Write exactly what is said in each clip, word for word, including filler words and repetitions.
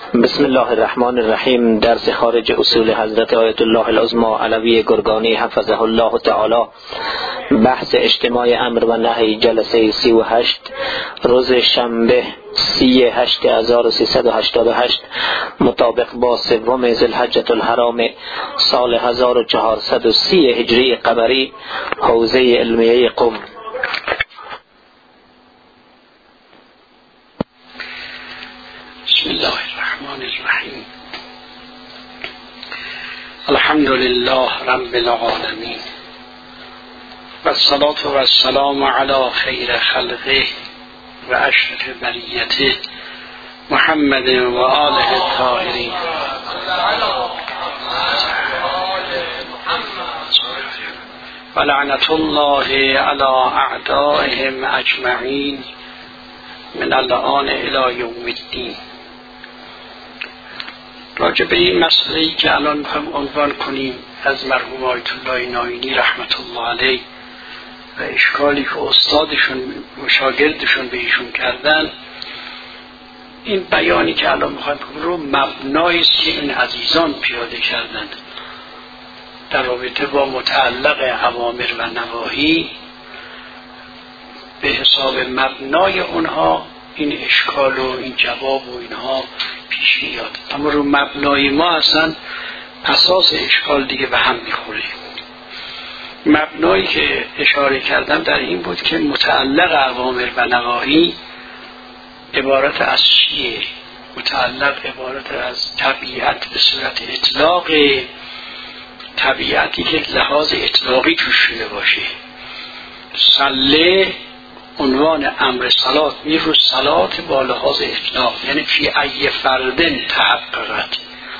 بسم الله الرحمن الرحیم. درس خارج اصول حضرت آیت الله العظمی علوی گرگانی حفظه الله تعالی، بحث اجتماع امر و نهی، جلسه سی و هشت، روز شنبه سی هشت هزار و سیصد و هشتاد و هشت مطابق با سوم ذوالحجة الحرام سال هزار و چهارصد و سی هجری قمری، حوزه علمیه قم. بسم الله الرحمن الرحیم. الحمد لله رب العالمین و الصلاة و السلام علی خیر خلقه و اشرف بریته محمد و آله الطاهرین و لعنت الله علی اعدائهم اجمعین من الآن الی یوم الدین. راجع به این مسئله‌ای که الان هم عنوان کنیم از مرحوم آیت الله ناینی رحمت الله علیه و اشکالی که استادشون و شاگردشون به ایشون کردن، این بیانی که الان میخوایم رو مبنایی است که این عزیزان پیاده کردند در رابطه با متعلق اوامر و نواهی، به حساب مبنای اونها این اشکال و این جواب و اینها پیش میاد، اما رو مبنای ما اصلا اساس اشکال دیگه به هم میخوره. مبنایی که اشاره کردم در این بود که متعلق اوامر و نواهی عبارت از چیه؟ متعلق عبارت از طبیعت به صورت اطلاق، طبیعتی که لحاظ اطلاقی توش شده باشه. صله عنوان امر صلات میره رو صلات با لحاظ اطلاق، یعنی فی ای فردن تحققت.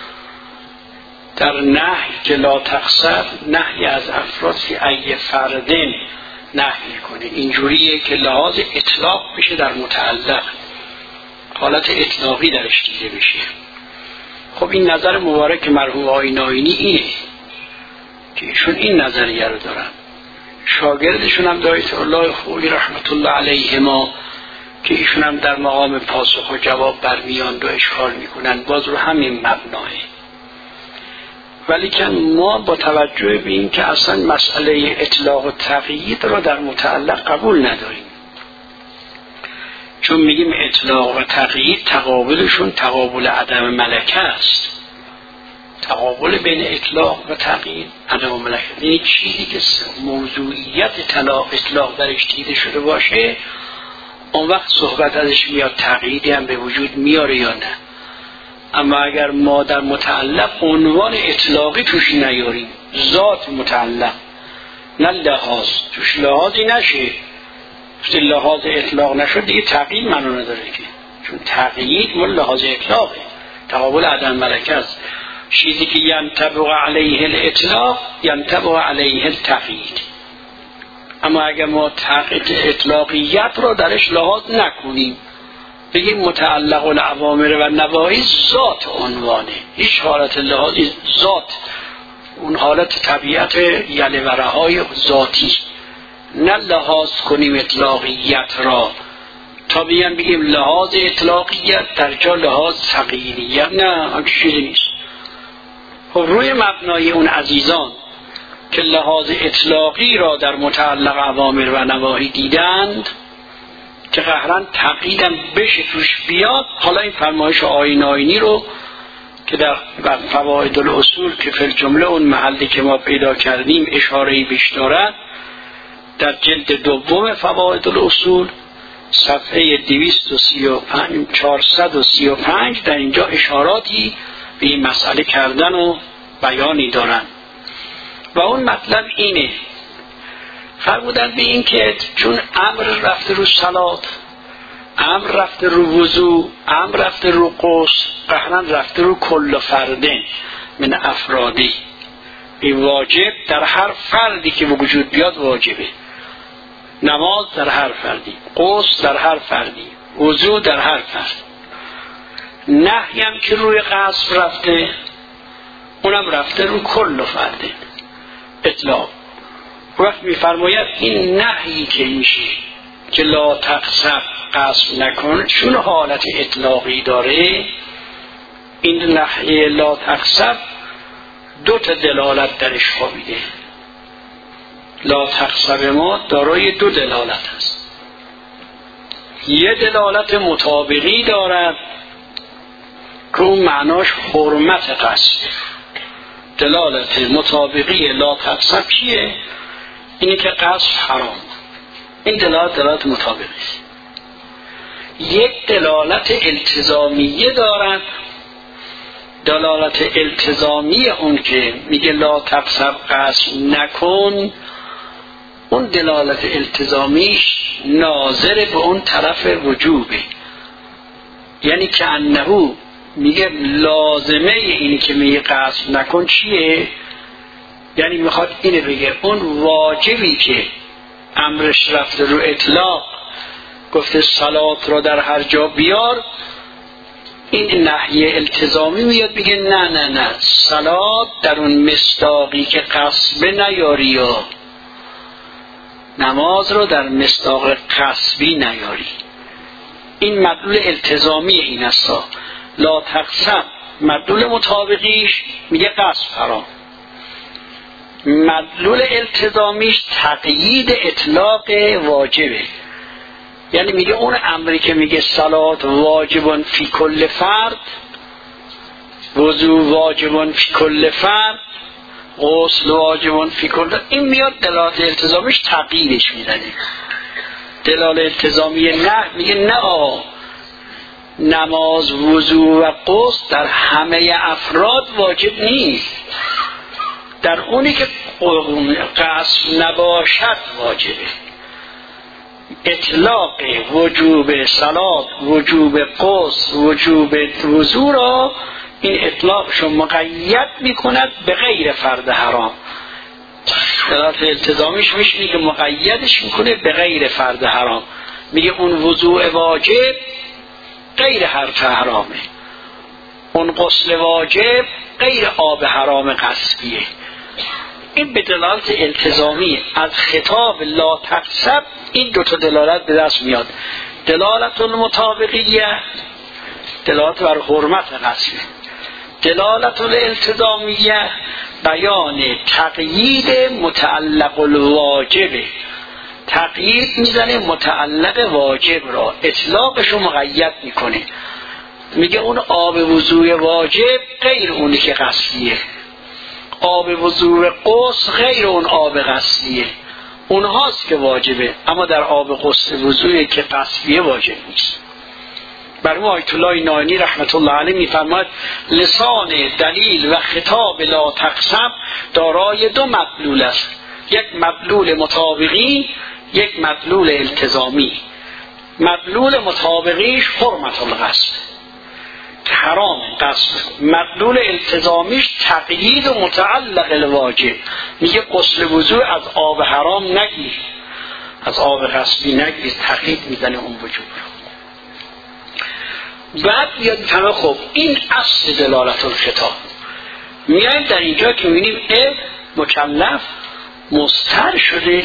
در نهی که لا تقصر، نهی از افراد فی ای فردن نهی کنه، اینجوریه که لحاظ اطلاق بشه در متعلق، حالت اطلاقی درش دیده بشه. خب این نظر مبارک مرحوم آقای ناینی اینه که ایشون این نظریه رو دارن. شاگردشون هم آیت الله خویی رحمت الله علیه ما که ایشون هم در مقام پاسخ و جواب برمیان و اشکال میکنن، باز رو همین مبناه. ولیکن ما با توجه به این که اصلا مسئله اطلاق و تقیید رو در متعلق قبول نداریم، چون میگیم اطلاق و تقیید تقابلشون تقابل عدم ملکه است. تقابل بین اطلاق و تقیید عدم ملکه، یعنی چیزی که موضوعیت اطلاق درش دیده شده باشه، اون وقت صحبت ازش میاد تقییدی هم به وجود میاره یا نه. اما اگر ما در متعلق عنوان اطلاقی توش نیاریم، ذات متعلق نه لحاظ توش لحاظی نشه، توش لحاظ اطلاق نشد دیگه تقیید منو نداره که، چون تقیید مال لحاظ اطلاقه، تقابل عدم ملکه است. چیزی که ینطبق علیه الاطلاق ینطبق علیه التقیید. اما اگر ما تقیید اطلاقیت رو درش لحاظ نکنیم، بگیم متعلق الاوامر و نواهی ذات عنوانه، هیچ حالت لحاظی ذات، اون حالت طبیعت یلورهای ذاتی، نه لحاظ کنیم اطلاقیت را تا بیان بگیم لحاظ اطلاقیت در جا لحاظ تقییدیت، نه همچه چیزی نیست. خب روی مبنای اون عزیزان که لحاظ اطلاقی را در متعلق اوامر و نواهی دیدند که قهرن تقییدم بشه توش بیاد، حالا این فرمایش آقای ناینی رو که در فواید الاصول که فی الجمله اون محلی که ما پیدا کردیم اشاره‌ای بهش دارد، در جلد دوم فواید الاصول صفحه دویست و سی و پنج چهارصد و سی و پنج در اینجا اشاراتی به این مسئله کردن و بیانی دارن و اون مطلب اینه، فرمودن به این که چون امر رفته رو صلات، امر رفته رو وضو، امر رفته رو غسل، قهرن رفته رو کل فردن من افرادی، این واجب در هر فردی که وجود بیاد واجبه. نماز در هر فردی، غسل در هر فردی، وضو در هر فرد. نهی هم که روی قصد رفته، اونم رفته رو کل فرده اطلاق. وقت میفرماید این نهی که میشه که لا تقصد قصد نکن، چون حالت اطلاقی داره این نحیه لا تقصب دو تا دلالت درش خوابیده. لا تقصب ما دارای دو دلالت است. یه دلالت مطابقی دارد که اون معناش حرمت قصد. دلالت مطابقی لا تقصب چیه؟ اینه که قصد حرام. این دلالت دلالت مطابقی است. یک دلالت التزامیه دارد. دلالت التزامی اون که میگه لا تقصب قصد نکن، اون دلالت التزامیش ناظر به اون طرف وجوبه. یعنی که انهو میگه لازمه اینی که میگه قصد نکن چیه؟ یعنی میخواد اینه بگه اون واجبی که امرش رفته رو اطلاق، گفته صلات را در هر جا بیار، این نهی التزامی میاد بگه نه نه نه صلات در اون مصداقی که قصبه نیاری، یا نماز رو در مصداق قصبی نیاری. این مدلول التزامی این است. لا تقصب مدلول مطابقیش میگه قصب حرام، مدلول التزامیش تقیید اطلاق واجبه. یعنی میگه اون امری که میگه صلات واجبون فی کل فرد، وضو واجبون فی کل فرد، غسل واجبون فی کل، این میاد دلالت التزامیش تقییدش میزنه. دلالت التزامی نه میگه نه آه نماز وضو و غسل در همه افراد واجب نیست، در اونی که قصد نباشد واجبه. اطلاق وجوب صلات، وجوب غسل، وجوب وضو را این اطلاقشو مقید میکند به غیر فرد حرام. دلالت التزامیش میشه که مقیدش میکنه به غیر فرد حرام. میگه اون وضوء واجب غیر حرف حرامه، اون غسل واجب غیر آب حرام قصبیه. این به دلالت التزامی از خطاب لا تقصب این دوتا دلالت به دست میاد. دلالت المطابقیه دلالت بر حرمت قصبیه، دلالت الالتزامیه بیان تقیید متعلق الواجبه. تقیید میزنه متعلق واجب را، اطلاقشو مقید میکنه. میگه اون آب وضوء واجب غیر اونی که قصدیه، آب وضوء غسل غیر اون آب قصدیه. اونهاست که واجبه، اما در آب غسل وضوء که قصدیه واجب نیست. برای آیت الله نائینی رحمت الله علیه میفرماید لسان دلیل و خطاب لا تقصب دارای دو مدلول است، یک مدلول مطابقی، یک مدلول التزامی. مدلول مطابقیش حرمت القصد، حرام قصد. مدلول التزامیش تقیید و متعلق الواجب، میگه غسل وضو از آب حرام نگیر، از آب قصبی نگیر، تقیید میزنه اون وجوب رو. بعد بیاد همه خب این اصل دلالت الخطاب. میایم در اینجا که میبینیم اه مکلف مضطر شده،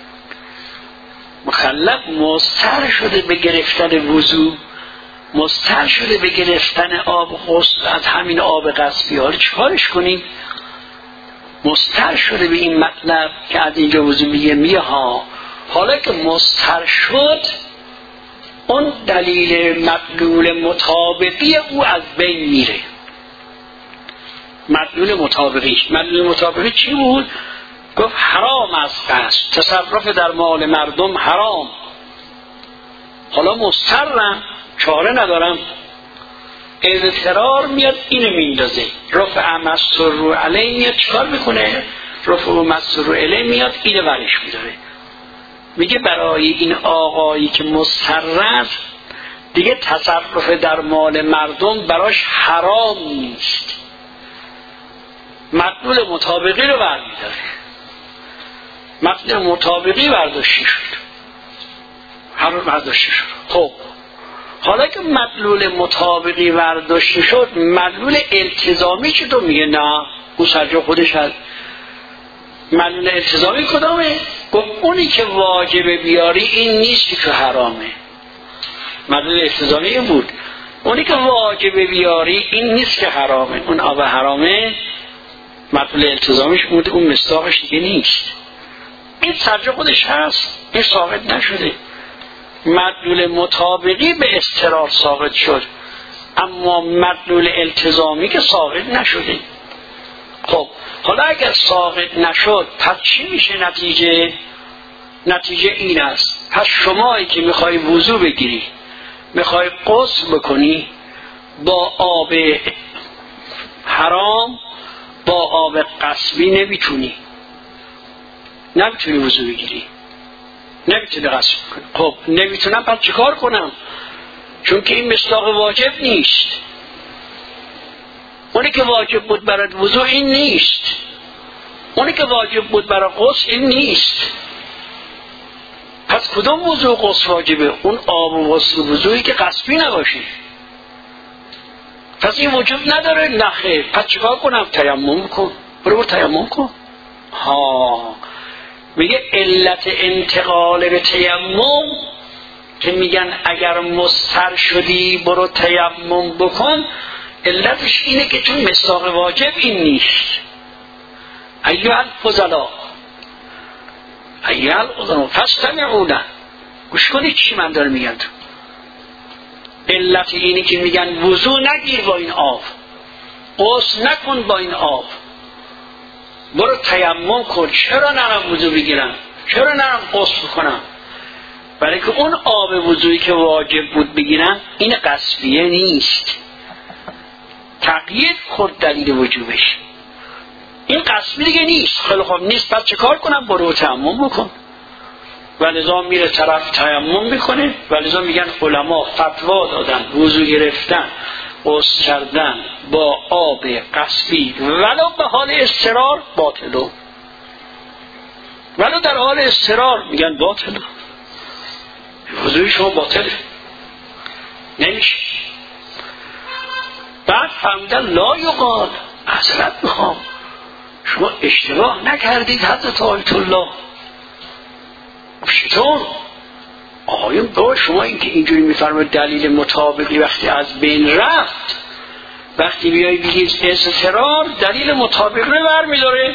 مکلف مضطر شده به گرفتن وضو، مضطر شده به گرفتن آب غسل از همین آب قصبی. حالا چیکارش کنیم؟ مضطر شده به این مطلب که از اینجا وضو میگه میه ها. حالا که مضطر شد اون دلیل مدلول مطابقی او از بین میره. مدلول مطابقیش، مدلول مطابقی چی بود؟ گفت حرام از قصد، تصرف در مال مردم حرام. حالا مضطرم، چاره ندارم، اضطرار میاد اینو میندازه. رفع مسرور علیه میاد چکار میکنه؟ رفع مسرور علیه میاد اینو برش میداره. میگه برای این آقایی که مضطر است دیگه تصرف در مال مردم براش حرام نیست، مدلول مطابقی رو برمیداره. مدلول مطابقی برداشتی شد، هر رو برداشتی شد. خب حالا که مدلول مطابقی برداشتی شد، مدلول التزامی چطور؟ میگه نه او سرجا خودش هست. مدلول التزامی کدامه؟ گفت اونی که واجبه بیاری این نیست که حرامه. مدلول التزامی این بود اونی که واجب بیاری این نیست که حرامه. اون آب حرامه مطلوب التزامیش اون مصداقش دیگه نیست. این سرجا خودش هست، این ثابت نشده. مدلول مطابقی به اضطرار ثابت شد، اما مدلول التزامی که ثابت نشده. خب حالا اگر ثابت نشد پس چی میشه نتیجه؟ نتیجه این است، پس شمایی که میخوای وضو بگیری، میخوای غسل بکنی، با آب حرام با آب غصبی نمیتونی نمیتونی وضو بگیری، نمیتونی غسل کنی. خب نمیتونم پس چیکار کنم؟ چون که این مصداق واجب نیست. اونی که واجب بود برای وضو این نیست، اونی که واجب بود برای غسل این نیست. پس کدوم وضو غسل واجبه؟ اون آب و غسل وضویی که غصبی نباشه. پس این وجود نداره؟ نخیر. پس چیکار کنم؟ تیمم کن. برو برو تیمم کن. ها میگه علت انتقال به تیمم که میگن اگر مضطر شدی برو تیمم بکن، علتش اینه که چون مصداق واجب این نیست. ایها الفضلا ایها الفضلا فاستمعون، گوش کنید چی من دارم میگم. تو علت اینه که میگن وضو نگیر با این آب، غسل نکن با این آب، برو تیمم کن. چرا نرم وضو بگیرم؟ چرا نرم غسل کنم؟ برای که اون آب وضویی که واجب بود بگیرم این غصبیه نیست، تقیید خود دلیل وجوبش، این غصبی دیگه نیست. خیلی خوب نیست، پس چه کار کنم؟ برو تیمم بکن. ولذا میره طرف تیمم میکنه. ولذا میگن علما فتوا دادن وضو گرفتن غسل کردن با آب غصبی ولو به حال اضطرار باطله، ولو در حال اضطرار میگن باطله، وضوی شما باطله، نمیشه. بعد فهمیدن لا یقال، حضرت میخوام شما اشتباه نکردید حضرت آیت الله. چطور؟ آقایون با شما این که اینجوری میفرمایید دلیل مطابقی وقتی از بین رفت، وقتی بیایی بگید اضطرار دلیل مطابقی رو برمیداره.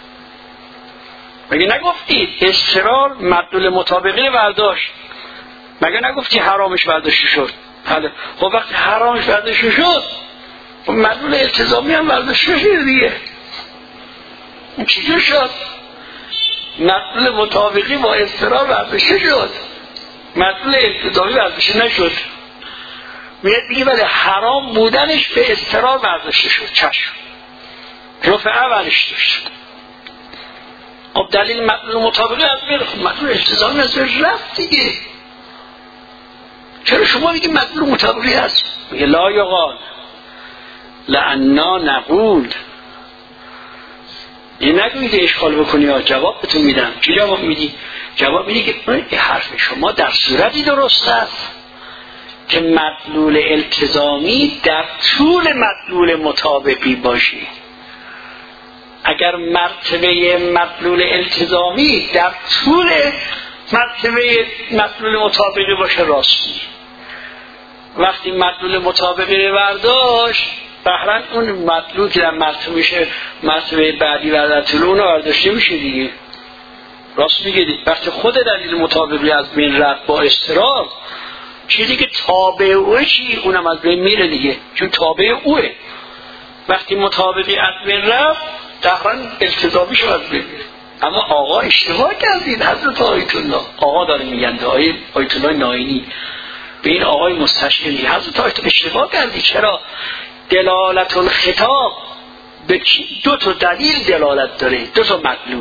مگه نگفتید اضطرار مدلول مطابقی برداشت؟ مگه نگفتی حرامش برداشته شد؟ خب وقتی حرامش برداشته شد مدلول التزامی هم برداشته شد دیگه. این چیزی شد؟ مدلول مطابقی با اضطرار برداشته شد، مدلول التزامی برداشته نشد. میاد دیگه ولی حرام بودنش به اضطرار برداشته شد. چشم رفعه اولش داشت. خب دلیل مدلول مطابقی از بین، مدلول التزامی از بین رفت دیگه. چرا شما میگی مدلول مطابقی هست؟ میگه لا یقال لعنا نقول. این نگوید اشکال بکنی ها، جواب بهتون میدم. چی جواب میدی؟ جواب میدی که این حرف شما در صورتی درست است که مدلول التزامی در طول مدلول مطابقی باشی. اگر مرتبه مدلول التزامی در طول مرتبه مدلول مطابقی باشه راستی، وقتی مدلول مطابقی برداشت بهرن اون مطلوب که در مرتبه میشه مرتبه بعدی و در طول اون برداشته میشه دیگه. راست میگه دیگه. وقتی خود دلیل مطابقی از بین رفت با اضطرار، چیزی که تابع اوه چی؟ اونم از بین میره دیگه، چون تابع اوه. وقتی مطابقی از بین رفت دهرن التزامی شو از بین میره. اما آقا اشتباه کردید حضرت آیت الله. آقا داره میگن آیت الله ناینی به این آقای مستشکلی، حضرت آیت اشتباه کردی. چرا؟ دلالت الخطاب به دو تا دلیل دلالت داره، دو تا مدلول.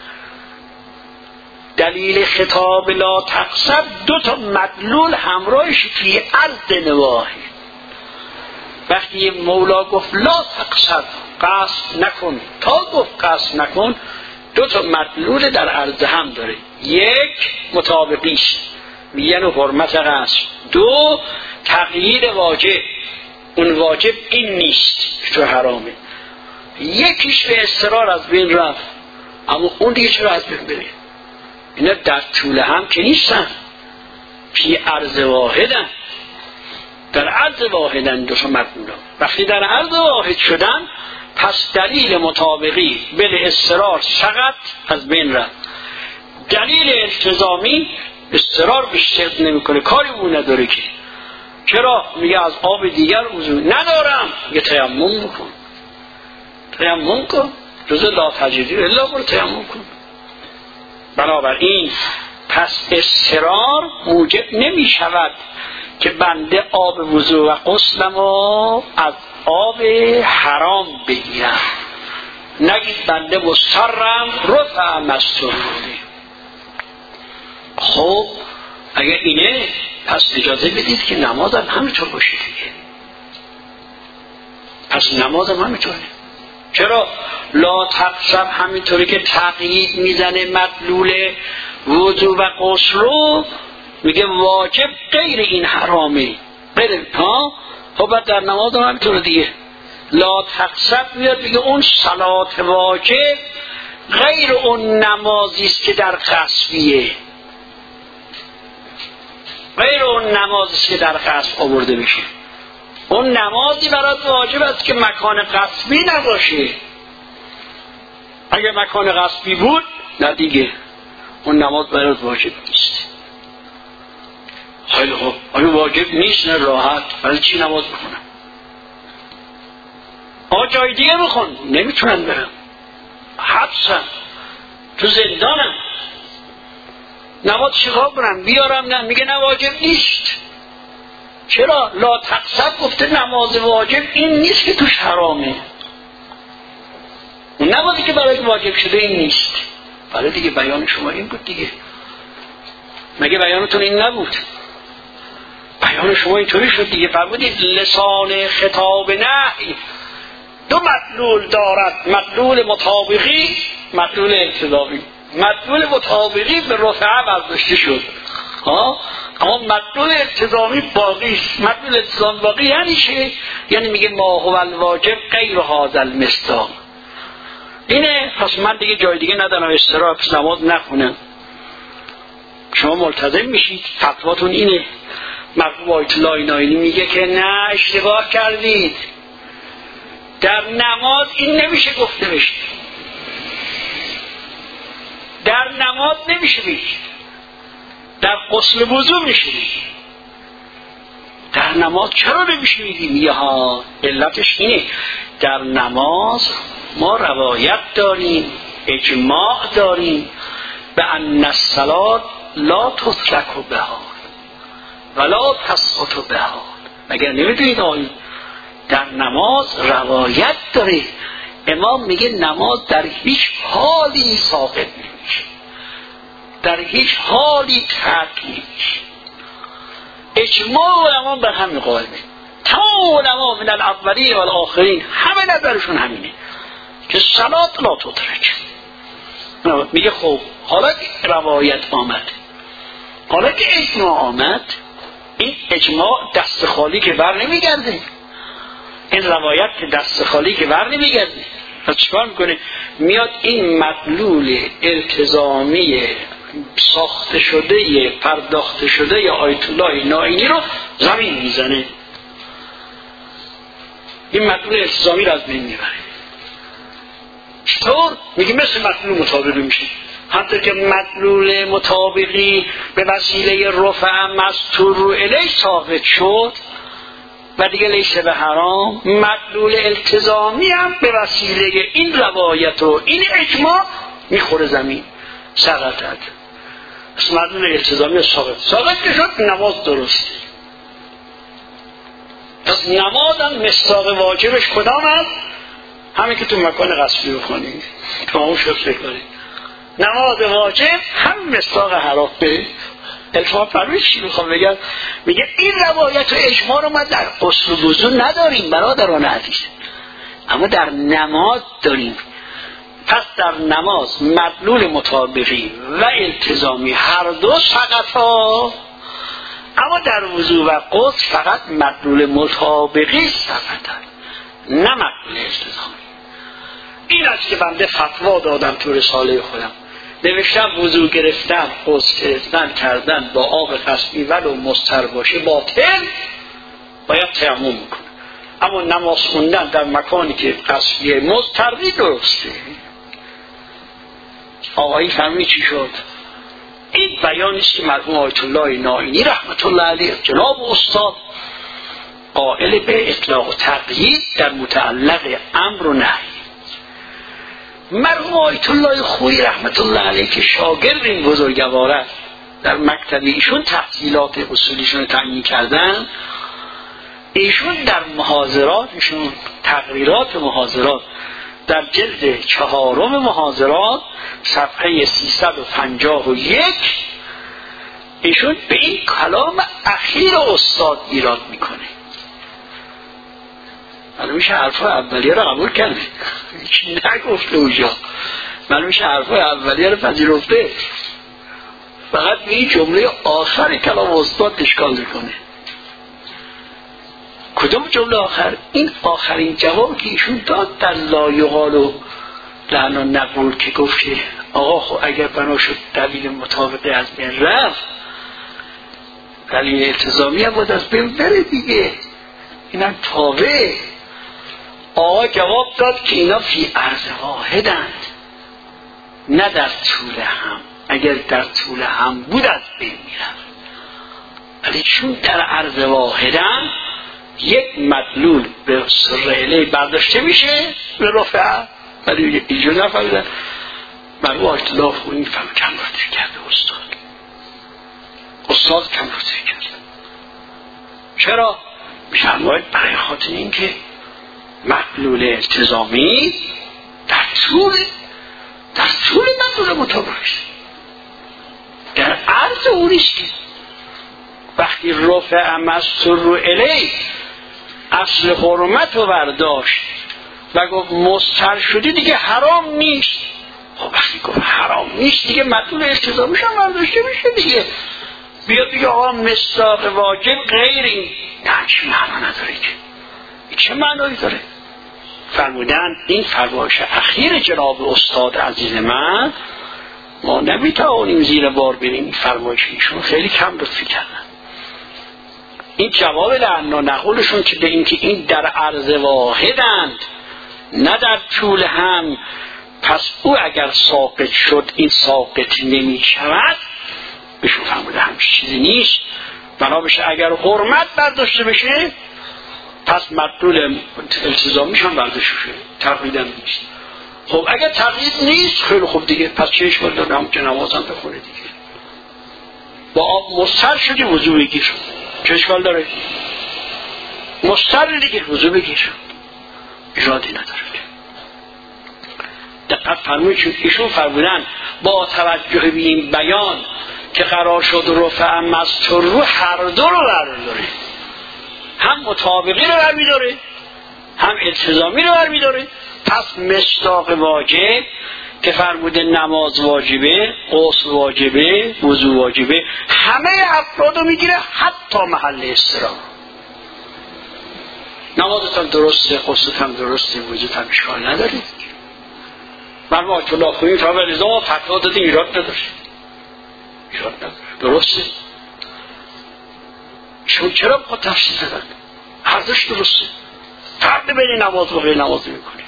دلیل خطاب لا تقصد دو تا مدلول همراهش فی عرض نواهی. وقتی مولا گفت لا تقصد قصد نکن، تا گفت قصد نکن، دو تا مدلول در عرض هم داره. یک مطابقیش میگن حرمت قصد، دو تغییر واجب، اون واجب این نیست تو حرامه. یکیش به اضطرار از بین رفت اما اون دیگه چرا از بین بره؟ اینا در طول هم که نیستن، فی عرض واحدن، در عرض واحدن دو تا مدلول. وقتی در عرض واحد شدن پس دلیل مطابقی بل اضطرار فقط از بین رفت. دلیل التزامی اضطرار بیشتر نمیکنه، کاری اون نداره که. چرا؟ میگه از آب دیگر وضو ندارم، میگه تیمم بکن، تیمم کن، جزء لا تجدید الا برو تیمم کن. بنابراین پس اضطرار موجب نمی شود که بنده آب وضو و غسلمو از آب حرام بگیرم، نگید بنده مضطرم رفع مستور. خب اگر اینه پس اجازه بدید که نمازم همینطور باشه دیگه. پس نمازم همینطوره. چرا؟ لا تقصب همینطوری که تقیید میزنه مدلول وضو و غسل رو، میگه واجب غیر این حرامه غیر ها. خب در نماز هم همینطوره دیگه. لا تقصب میاد میگه اون صلات واجب غیر اون نمازی است که در غصبیه، غیر اون نمازی است که در غصب آورده میشه. اون نمازی برات واجب است که مکان غصبی نباشه. اگه مکان غصبی بود نه دیگه اون نماز برات واجب نیست. خیلی خوب، آیا واجب نیست؟ نه راحت، برای چی نماز بخونم؟ آقا جای دیگه بخون، نمیتونن برم، حبسم، تو زندانم، نماز چیکار کنم؟ بیارم؟ نه، میگه نه واجب نیست. چرا؟ لا تقصب گفته نماز واجب این نیست که توش حرامه. اون نمازی که برای واجب شده این نیست. برای دیگه بیان شما این بود دیگه. مگه بیانتون این نبود؟ بیان شما اینطوری شد دیگه. فرمودید لسان خطاب نهی دو مدلول دارد، مدلول مطابقی، مدلول التزامی. مدلول مطابقی به رفعه برداشته شد ها، اما مدلول التزامی باقی است. مدلول التزامی باقی یعنی چه؟ یعنی میگه ما هو الواجب غیر هذا المصداق. اینه. پس من دیگه جای دیگه ندارم استراحه، پس نماز نخونم. شما ملتزم میشید، فتواتون اینه. مرحوم آیت الله ناینی میگه که نه، اشتباه کردید، در نماز این نمیشه گفته بشه، در نماز نمیشه بگید، در غسل وضو میشه بگید. در نماز چرا نمیشه بگیم؟ یه ها علتش اینه، در نماز ما روایت داریم، اجماع داریم به ان الصلاة لا تترک بها ولا تسقط بها. مگر نمیدونید آیه در نماز روایت داره، امام میگه نماز در هیچ حالی ساقط نمیشه، در هیچ حالی ترک نمیشه. اجماع علما بر همین قائله، تمام علما من الاولین و الاخرین همه نظرشون همینه که صلات لا تترک. میگه خب حالا که روایت آمد، حالا که اجماع آمد، این اجماع دست خالی که بر نمیگرده، این روایت که دست خالی که بر نمیگرده. پس چیکار میکنه؟ میاد این مدلول التزامی ساخته شده پرداخته شده یا آیت الله ناینی رو زمین میزنه، این مدلول التزامی رو از بین میبره. چطور؟ میگه مثل مدلول مطابقی میشه. حتی که مدلول مطابقی به وسیله رفع مستور رو الیه ثابت شد و دیگه لیسه به حرام، مدلول التزامی هم به وسیله این روایت و این اجماع میخوره زمین، سقطت. پس مدلول التزامی ساقط ساقط که شد نماز درسته. پس نماز هم مصداق واجبش کدام هست؟ همین که تو مکان غصبی بخونید، تو همون شکل کنید. نماز واجب هم مصداق حرام به الفاظ فرمید. چی میخوام بگم؟ میگه این روایت و اجماع رو ما در غسل و وضو نداریم برادران عزیز، اما در نماز داریم. پس در نماز مدلول مطابقی و التزامی هر دو فقط ها، اما در وضو و غسل فقط مدلول مطابقی فقط ها، نه مدلول التزامی. این است که بنده فتوا دادم تو رساله خودم، نوشتم وضو گرفتن، غسل گرفتن کردن با آب خصبی ولو مضطر باشه باطل، باید تیمم میکنه. اما نماز خوندن در مکانی که قصدیه مضطری درسته. آقایی فهمی چی شد؟ این بیانی است که مرحوم آیت الله نائینی رحمت الله علیه جناب استاد قائل به اطلاق و تقیید در متعلق امر و نهی. مرحوم آیت الله خویی رحمت الله علیه که شاگرد این بزرگوار در مکتب ایشون تحصیلات اصولیشون تعیین کردن، ایشون در محاضراتشون تقریرات محاضرات در جلد چهارم محاضرات صفحه سیصد و پنجاه و یک ایشون به این کلام اخیر استاد ایراد میکنه. معلوم میشه حرفای اولیه رو قبول کرده، هیچی نگفته اونجا، معلوم میشه حرفای اولیه رو پذیرفته، فقط به این جمله آخر کلام استاد اشکال میکنه. کدوم جمله آخر؟ این آخرین جواب که ایشون داد در لا یقال و لعنا نقول که گفت که آقا خب اگر بنا شد دلیل مطابقه از بین رفت، دلیل التزامی هم بود از بین بره دیگه، اینم تابع. آقا جواب داد که اینا فی عرض واحدند، نه در طول هم. اگر در طول هم بود از بین میرفت، ولی چون در عرض واحدند یک مدلول به سرعله برداشته میشه به رفعه، ولی اینجا نفهمیدن. مرحوم آیت الله خویی فهم کم رفته کرده استاد استاد کم رفته کرده. چرا؟ میفرماید برای خاطر این که مدلول التزامی در طول در طول مدلول مطابقش در عرض اونیست که وقتی رفع مستر الی اصل حرمت رو برداشت و گفت مستر شدی دیگه حرام نیست. خب وقتی گفت حرام نیست دیگه مدلول التزامیش هم برداشته میشه دیگه. بیاد دیگه آقا مصداق واجب غیر این، نه چه معنا نداره که این چه معنایی داره؟ فرمودن این فرمایش اخیر جناب استاد عزیز من ما نمیتوانیم زیر بار بریم. این فرمایش ایشون خیلی کم لطفی کردن. این جواب لعنا نقولشون که به این که این در عرض واحدند نه در طول هم، پس او اگر ساقط شد این ساقط نمی شود، بهشون فرموده همچه چیزی نیست. بنا بشه اگر حرمت برداشته بشه پس مدلول التزامیش هم برداشته بشه، تقیید هم نیست. خب اگر تقیید نیست خیلی خوب دیگه، پس چه اشکال داره؟ هم که نماز هم بخونه دیگه. با آب مستر شدی وضو بگیر، چه اشکال داره؟ مستر دیگه وضو بگیر، ایرادی نداره. دقت فرمایید چون ایشون فرمودن با توجه به این بیان که قرار شد رفع مستر رو هر دو رو برمی‌داره، هم مطابقی رو برمی‌داره هم التزامی رو برمی‌داره. پس مصداق واجب که فرموده نماز واجبه، غسل واجبه، وضو واجبه، همه افراد رو میگیره حتی محل استراحت. نمازت هم درسته، غسلت هم درسته، وضوت هم اشکال نداره. مرحوم آیت الله خویی تا به نظام فتوا داده ایراد نداره، ایراد نداره، درسته. چون چرا با تفصیل دادن؟ هر دوش درسته، فرق بین نماز و غیر نماز میکنه.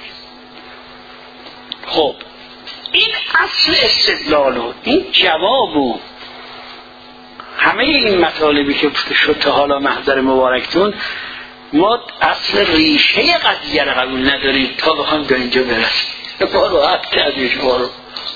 خب این اصل استدلال و این جواب و همه این مطالبی که شد تا حالا محضر مبارکتون، ما اصل ریشه قضیه رو قبول نداریم تا بخوام به اینجا برسیم. ما راحت کردیم شما رو.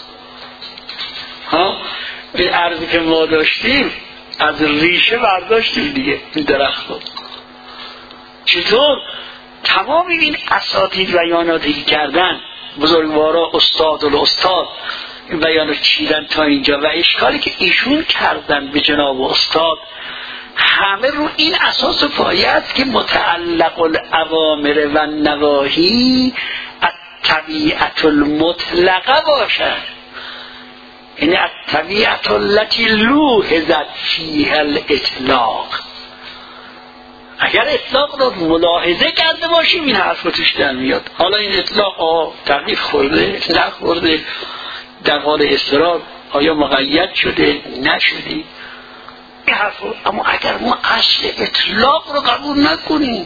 ها این عرضی که ما داشتیم از ریشه برداشتیم دیگه این درخت رو. چطور؟ تمام این اساتید بیاناتی کردن بزرگوارا استاد و استاد این بیانو چیدن تا اینجا و اشکالی که ایشون کردن به جناب استاد همه رو این اساس پایه است که متعلق الاوامر و نواهی الطبیعت المطلقه باشد، یعنی الطبیعت التي لوحظت فیها الاطلاق. اگر اطلاق رو ملاحظه کرده باشیم این حرف رو توش در میاد. حالا این اطلاق آه تغییر خورده نخورده، در حال اضطرار آیا مقید شده نشده، این حرف. اما اگر ما اصل اطلاق رو قبول نکنیم،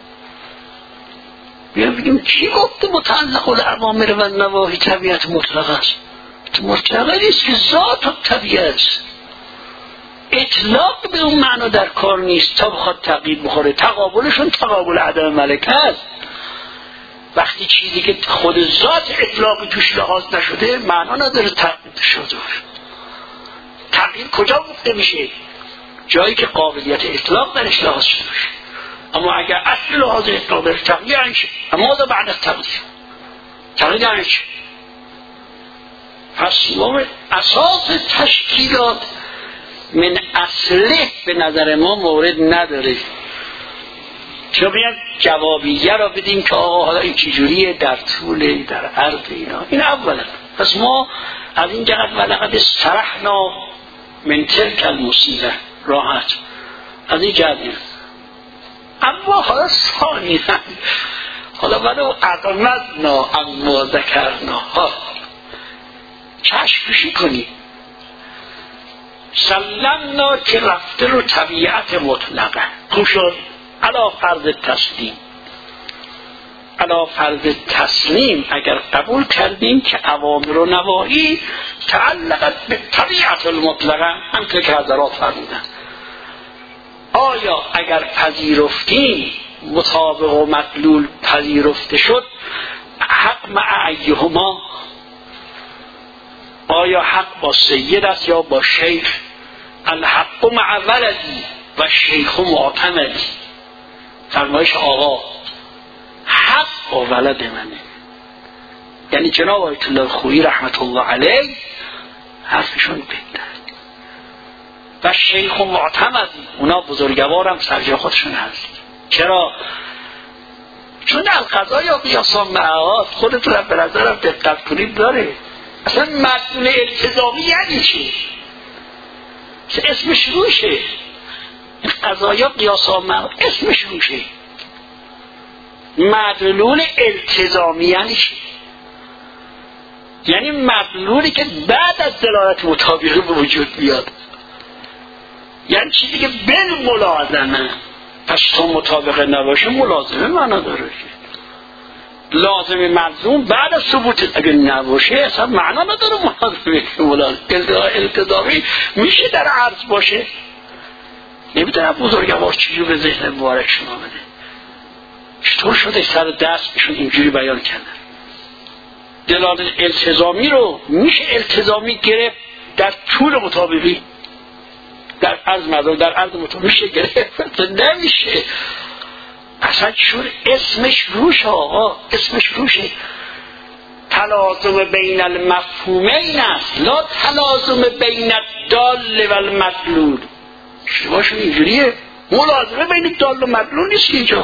بیان بگیم کی گفته متعلق الاوامر و نواهی طبیعت مطلق است؟ مطلقه نیست که ذات و طبیعت است. اطلاق به اون معنا در کار نیست تا بخواد تغییر بخوره. تقابلشون تقابل عدم ملکه است. وقتی چیزی که خود ذات اطلاقی توش لحاظ نشده معنا نداره تغییر شده. تغییر کجا گفته میشه؟ جایی که قابلیت اطلاق درش لحاظ شده باشه. اما اگر اصل لحاظ اطلاق درش تغییر نشه، اما دا بعد از تغییر تغییر نشه. پس ما اساس تشکیلات من اصله به نظر ما مورد نداره. چون بیان جوابیه را بدیم که آقا حالا این چجوریه، در طول در عرض اینا. این اولا. پس ما از این جهت ولقد استرحنا من تلک المصیبه راحت از این جهت نیست. اما حالا ثانیاً حالا ولو اغمضنا اما ذکرناها چشم‌پوشی کنی سلمنا که رفته رو طبیعت مطلقه خوشون علا فرض تسلیم علا فرض تسلیم اگر قبول کردیم که اوامر و نواهی تعلقت به طبیعت المطلقه هم که حضرات فرمودن، آیا اگر پذیرفتیم مطابق و مدلول پذیرفته شد حق مع ایهما، آیا حق با سید است یا با شیخ؟ الحق مع ولدی و شیخ معتمدی. فرمایش آقا حق با ولد منه، یعنی جناب آیت الله خویی رحمت الله علیه حرفشون بهتر و شیخ معتمدی، اونا بزرگوارم سرجا خودشون هست. چرا؟ چون القضا یا قیاسا معاد خودتون به نظرم دقت کنید داره. اصلا مدلول التزامی یعنی چی؟ اسمش روشه. این قضایا قیاسا معاد اسمش روشه. مدلول التزامی یعنی چی؟ یعنی مدلولی که بعد از دلالت مطابقه به وجود بیاد، یعنی چیزی که بل ملازمه. پس تا مطابقه نباشه ملازمه معنا داره. لازم ملزوم بعد از ثبوت اگه نباشه اصلا معنا نداره. ملازمه التزامی میشه در عرض باشه. نمیدونم بزرگوار چیزی به ذهن مبارک شما بده چطور شده سر دست بشون اینجوری بیان کردن. دلالت التزامی رو میشه التزامی گرفت در طول مطابقی، در عرض مدار در عرض مطابقی میشه گرفت نمیشه. اصلا چون اسمش روش آقا اسمش روشه. تلازم بین المفهومین است لا تلازم بین الدال و المدلول. اشتباهشون اینجوریه. ملازمه بین الدال و مدلول نیست اینجا،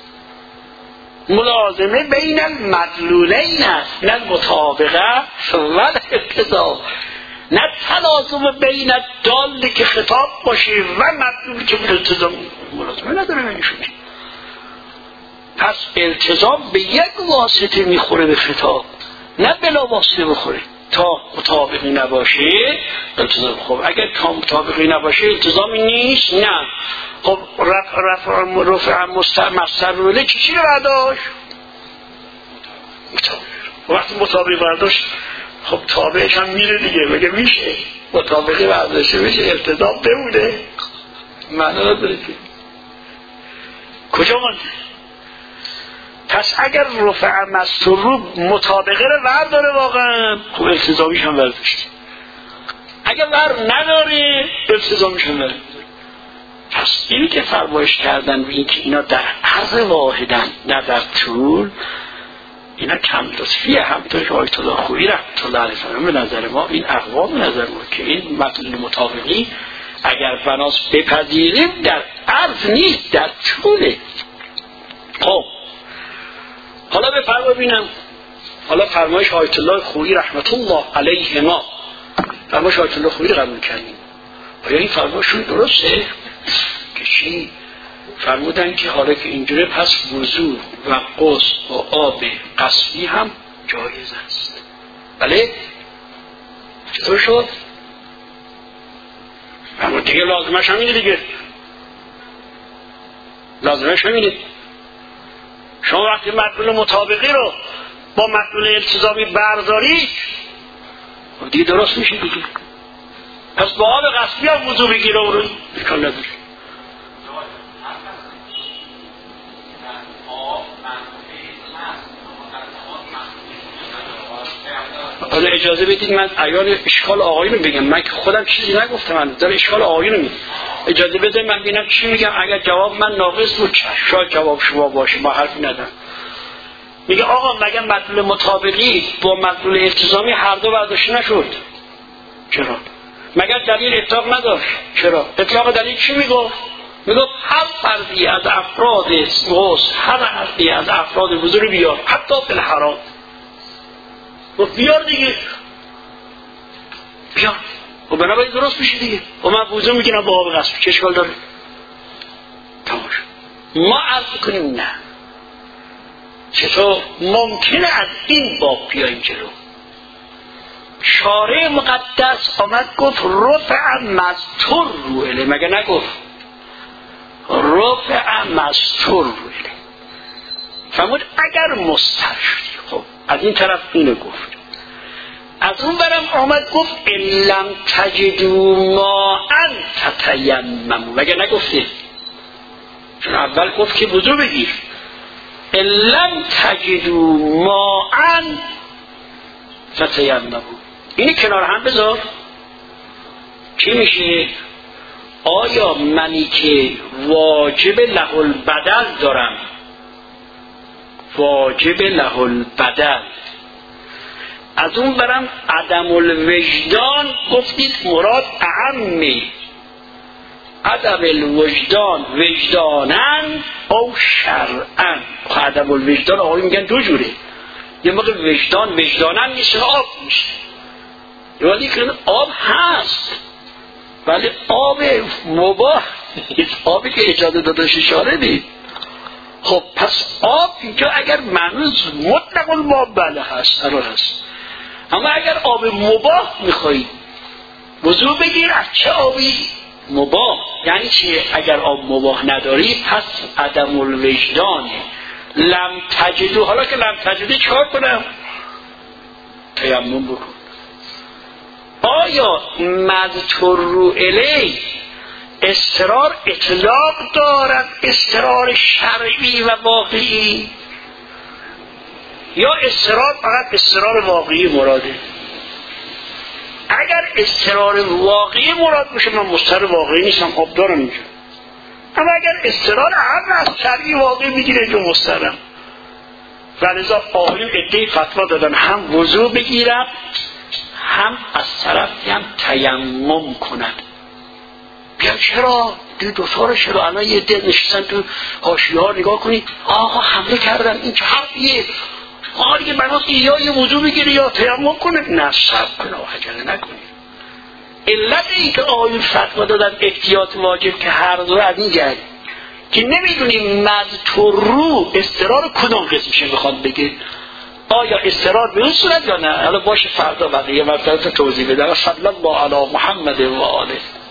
ملازمه بین المدلولین است، نه مطابقه و اقتضا، نه تلازم بین الدال که خطاب باشه و مدلول که التزام ملازمه نداره بینشون. پس التزام به یک واسطه میخوره به خطاب، نه بلا واسطه بخوره. تا مطابقی نباشه التزام. خب اگر تا مطابقی نباشه التزامی نیست. نه خب رفع رفع رفع مستر روله چی چی رو برداشت؟ وقتی مطابقی برداشت خب تابعش هم میره دیگه. بگه میشه مطابقی برداشته میشه التزام بمونه. معنا نداره که کجا مانده. پس اگر رفع مستروب مطابقه رو برداره واقعا خب التزامیش هم برداشت. اگر بر نداره التزامیش هم برداشت. پس اینی که فرمایش کردن به این که اینا در عرض واحدن نه در طول، اینا کم لطفیه. همطور که آیت الله خویی رحمت الله علیه فرمود به نظر ما این اقوام نظر ما که این مطلوب مطابقی اگر بناس بپذیریم در عرض نیست در طوله. خب حالا بفرما ببینم، حالا فرمایش آیت الله خویی رحمت الله علیه ما، فرمایش آیت الله خویی قبول کردیم. آیا این فرمایشون درسته؟ که چی؟ فرمودن که حالا که اینجوره پس وضو و غسل و آب قصبی هم جایز است. بله؟ چطور شد؟ اما دیگه لازمش همینه دیگه، لازمش همینه. شما وقتی مدلول مطابقی رو با مدلول التزامی برداری دیگه درست میشه دیگه. پس با آب غصبی هم وضو بگیره و رو اشکال نداره. حالا اجازه بدید من عیان اشکال آقایون بگم، من که خودم چیزی نگفتم، من داره اشکال آقایون میگم. اجازه بده من ببینم چی میگم، اگر جواب من ناقص بود شاید جواب شما باشه، ما حرفی ندارم. میگه آقا مگه مدلول مطابقی با مدلول التزامی هر دو برداشته نشد؟ چرا؟ مگر دلیل اطلاق نداشت؟ چرا؟ اطلاق دلیل چی میگفت؟ میگفت هر فردی از افراد غسل، هر فردی از افراد وضو رو بیار، حتی فی الحرام. گفت بیار دیگه، بیار. و بنابراین درست میشه دیگه. و من وضو میگیرم با آب غصب، چه اشکال داره؟ تمام شد. ما عرض کنیم نه. چطور ممکنه از این باب بیاییم جلو؟ شارع مقدس آمد گفت رفع مستور روئله، مگه نگفت رفع مستور روئله؟ فرمود اگر مستر شدی، خب از این طرف اینو گفت. از اون برم آمد گفت ان لم تجدوا ماء تتیمموا، مگه نگفته؟ چون اول گفت که وضو بگیر. ان لم تجدوا ماء فتیمموا، اینی کنار هم بذار. چی میشه؟ آیا منی که واجب له البدل دارم، واجب له البدل، از اون برم عدم الوجدان گفتید مراد اعمی، عدم الوجدان وجدانن او شرعن. عدم الوجدان آقایی میگن دو جوره، یه موقع وجدان وجدانن میشه آب میشه، ولی که آب هست ولی آب مباح نیست، آبی که اجازه داداش اشاره دید. خب پس آب اینجا اگر معنی مطلق الماء بله هست، الان هست. اما اگر آب مباح میخوایی وضو بگیر، از چه آبی؟ مباح. یعنی چیه؟ اگر آب مباح نداری پس عدم الوجدانه. لم تجدو، حالا که لم تجدی چهار کنم؟ تیمم بکن. آیا مذکور الی اصرار اطلاق دارد، اصرار شرعی و واقعی، یا اصرار فقط اصرار واقعی مراده؟ اگر اصرار واقعی مراد باشه من مستر واقعی نیستم، آب دارم اینجا. اما اگر اصرار هم از شرعی واقعی میگیره جو مسترم. ولذا آقایون عده‌ای فتوا دادن هم وضو بگیرن هم از طرفی هم تیمم کنن. بیا چرا؟ دو دوتا چرا؟ الان یه ده نشستن تو حاشیه ها نگاه کنید، آقا حمله کردن، این چه حرفیه؟ آقا دیگه بناست یا یه وضو بگیره یا تیمم کنه. نصب کنه و عجله نکنید. علت این که آقایون فتوا دادن احتیاط واجب که هر دو از این جهت که نمیدونیم مذکور رو استرار کدوم قسمشه میخواد بگه، آیا استرار به اون صورت یا نه. حالا باشه فردا بقیه مطلب توضیح بده. صلی الله علی محمد و آله.